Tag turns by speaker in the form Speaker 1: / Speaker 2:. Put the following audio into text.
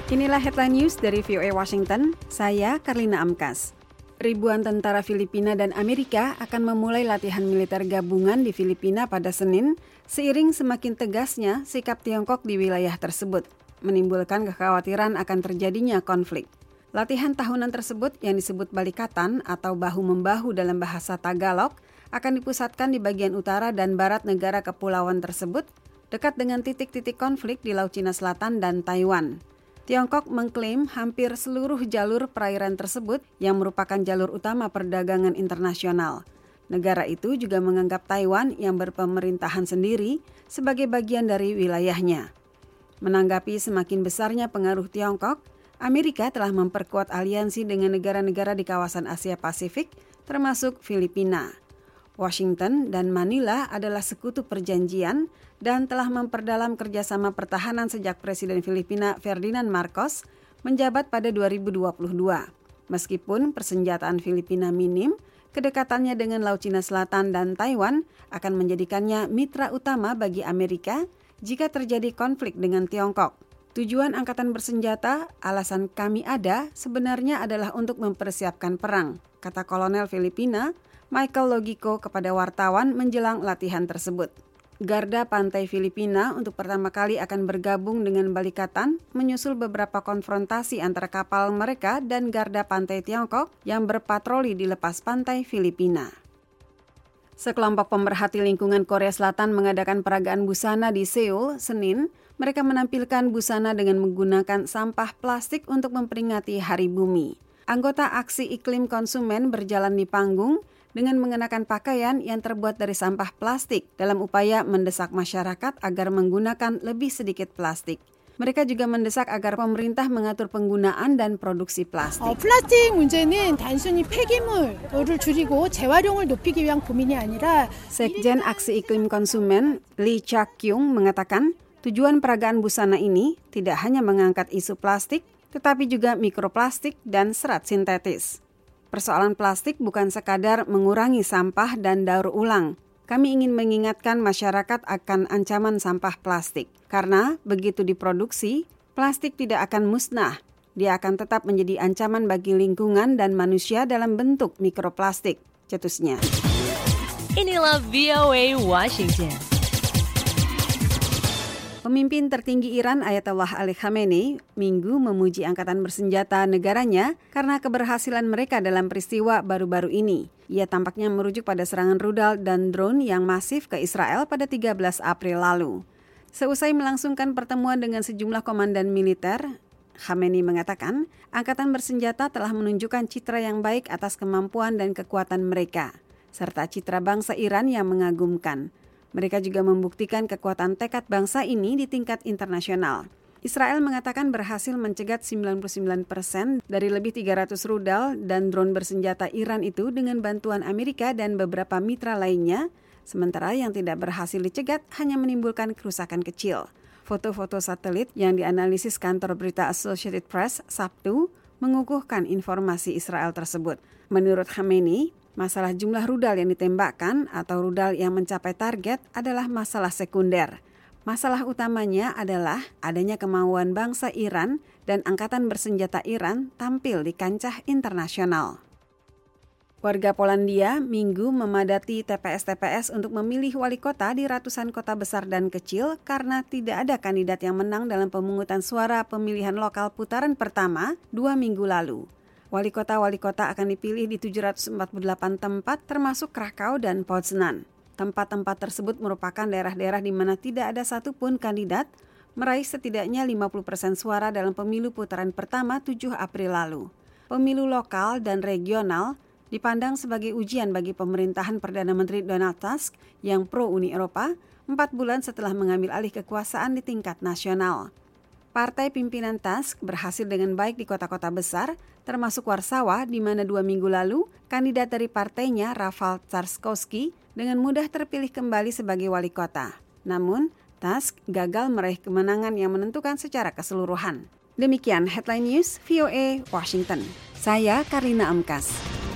Speaker 1: Inilah headline news dari VOA Washington, saya Karlina Amkas. Ribuan tentara Filipina dan Amerika akan memulai latihan militer gabungan di Filipina pada Senin, seiring semakin tegasnya sikap Tiongkok di wilayah tersebut, menimbulkan kekhawatiran akan terjadinya konflik. Latihan tahunan tersebut yang disebut Balikatan atau bahu-membahu dalam bahasa Tagalog akan dipusatkan di bagian utara dan barat negara kepulauan tersebut, dekat dengan titik-titik konflik di Laut Cina Selatan dan Taiwan. Tiongkok mengklaim hampir seluruh jalur perairan tersebut yang merupakan jalur utama perdagangan internasional. Negara itu juga menganggap Taiwan yang berpemerintahan sendiri sebagai bagian dari wilayahnya. Menanggapi semakin besarnya pengaruh Tiongkok, Amerika telah memperkuat aliansi dengan negara-negara di kawasan Asia Pasifik, termasuk Filipina. Washington dan Manila adalah sekutu perjanjian dan telah memperdalam kerjasama pertahanan sejak Presiden Filipina Ferdinand Marcos menjabat pada 2022. Meskipun persenjataan Filipina minim, kedekatannya dengan Laut Cina Selatan dan Taiwan akan menjadikannya mitra utama bagi Amerika jika terjadi konflik dengan Tiongkok. Tujuan angkatan bersenjata, alasan kami ada, sebenarnya adalah untuk mempersiapkan perang, kata Kolonel Filipina Michael Logiko kepada wartawan menjelang latihan tersebut. Garda Pantai Filipina untuk pertama kali akan bergabung dengan Balikatan menyusul beberapa konfrontasi antara kapal mereka dan Garda Pantai Tiongkok yang berpatroli di lepas pantai Filipina. Sekelompok pemerhati lingkungan Korea Selatan mengadakan peragaan busana di Seoul, Senin. Mereka menampilkan busana dengan menggunakan sampah plastik untuk memperingati Hari Bumi. Anggota Aksi Iklim Konsumen berjalan di panggung dengan mengenakan pakaian yang terbuat dari sampah plastik dalam upaya mendesak masyarakat agar menggunakan lebih sedikit plastik. Mereka juga mendesak agar pemerintah mengatur penggunaan dan produksi plastik.
Speaker 2: 플라스틱 문제는 단순히 폐기물을 줄이고 재활용을 높이기 위한 고민이 아니라
Speaker 1: Sekjen Aksi Iklim Konsumen Lee Chak-kyung mengatakan, tujuan peragaan busana ini tidak hanya mengangkat isu plastik, tetapi juga mikroplastik dan serat sintetis. Persoalan plastik bukan sekadar mengurangi sampah dan daur ulang. Kami ingin mengingatkan masyarakat akan ancaman sampah plastik. Karena begitu diproduksi, plastik tidak akan musnah. Dia akan tetap menjadi ancaman bagi lingkungan dan manusia dalam bentuk mikroplastik, cetusnya.
Speaker 3: Inilah VOA Washington.
Speaker 1: Pemimpin tertinggi Iran Ayatollah Ali Khamenei Minggu memuji angkatan bersenjata negaranya karena keberhasilan mereka dalam peristiwa baru-baru ini. Ia tampaknya merujuk pada serangan rudal dan drone yang masif ke Israel pada 13 April lalu. Seusai melangsungkan pertemuan dengan sejumlah komandan militer, Khamenei mengatakan angkatan bersenjata telah menunjukkan citra yang baik atas kemampuan dan kekuatan mereka, serta citra bangsa Iran yang mengagumkan. Mereka juga membuktikan kekuatan tekad bangsa ini di tingkat internasional. Israel mengatakan berhasil mencegat 99% dari lebih 300 rudal dan drone bersenjata Iran itu dengan bantuan Amerika dan beberapa mitra lainnya, sementara yang tidak berhasil dicegat hanya menimbulkan kerusakan kecil. Foto-foto satelit yang dianalisis kantor berita Associated Press Sabtu mengukuhkan informasi Israel tersebut. Menurut Khamenei, masalah jumlah rudal yang ditembakkan atau rudal yang mencapai target adalah masalah sekunder. Masalah utamanya adalah adanya kemauan bangsa Iran dan angkatan bersenjata Iran tampil di kancah internasional. Warga Polandia Minggu memadati TPS-TPS untuk memilih wali kota di ratusan kota besar dan kecil karena tidak ada kandidat yang menang dalam pemungutan suara pemilihan lokal putaran pertama 2 minggu lalu. Wali kota akan dipilih di 748 tempat termasuk Krakow dan Poznan. Tempat-tempat tersebut merupakan daerah-daerah di mana tidak ada satupun kandidat meraih setidaknya 50% suara dalam pemilu putaran pertama 7 April lalu. Pemilu lokal dan regional dipandang sebagai ujian bagi pemerintahan Perdana Menteri Donald Tusk yang pro-Uni Eropa 4 bulan setelah mengambil alih kekuasaan di tingkat nasional. Partai pimpinan Tusk berhasil dengan baik di kota-kota besar, termasuk Warsawa, di mana 2 minggu lalu kandidat dari partainya, Rafał Trzaskowski, dengan mudah terpilih kembali sebagai wali kota. Namun, Tusk gagal meraih kemenangan yang menentukan secara keseluruhan. Demikian Headline News VOA Washington. Saya Karlina Amkas.